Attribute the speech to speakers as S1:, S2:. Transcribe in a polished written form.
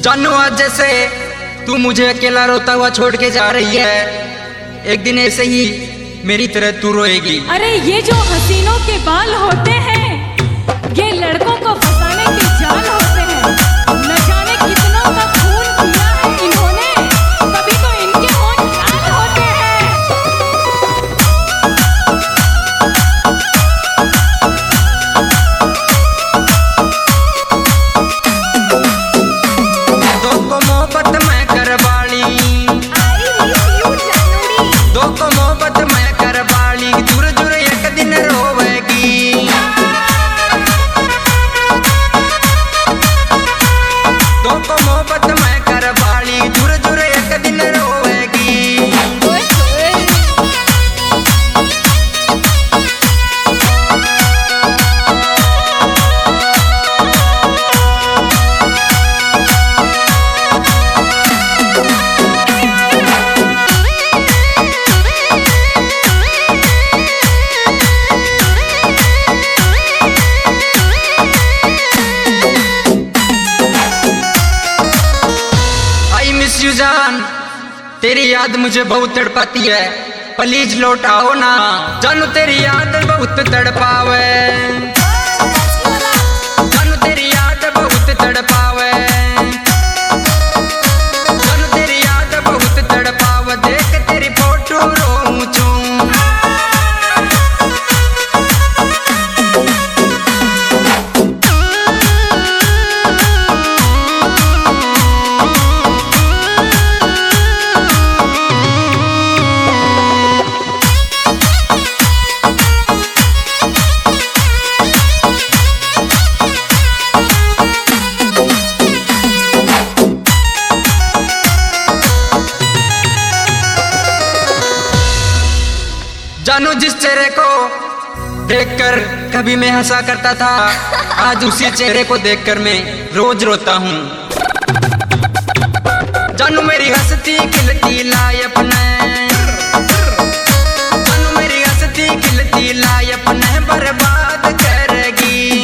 S1: जानू आज जैसे तू मुझे अकेला रोता हुआ छोड़ के जा रही है, एक दिन ऐसे ही मेरी तरह तू रोएगी।
S2: अरे ये जो हसीनों के बाल होते हैं, ये लड़कों को फंसाने के जाल होते हैं। न जाने कितनों का खून किया है इन्होंने, कभी तो इनके होंठ लाल होते हैं।
S1: दो को मोहब्बत मैं करवाली, दो को मोहब्बत मैं करवाली, जुर जुर एक दिन रोवेगी। दो को मोहब्बत मैं करवाली, जुर जुर एक दिन रोवेगी। जान तेरी याद मुझे बहुत तड़पाती है, प्लीज लौट आओ ना। जानू तेरी याद बहुत तड़पावे, जानू तेरी याद बहुत तड़पावे, जानू तेरी याद बहुत तड़पावे, देख तेरी फोटो रोऊं चूं। जानू जिस चेहरे को देखकर कभी मैं हंसा करता था, आज उसी चेहरे को देखकर मैं रोज रोता हूँ। जानू मेरी हंसती खिलती लायप ने, जानू मेरी हंसती खिलती लायप ने बर्बाद करेगी।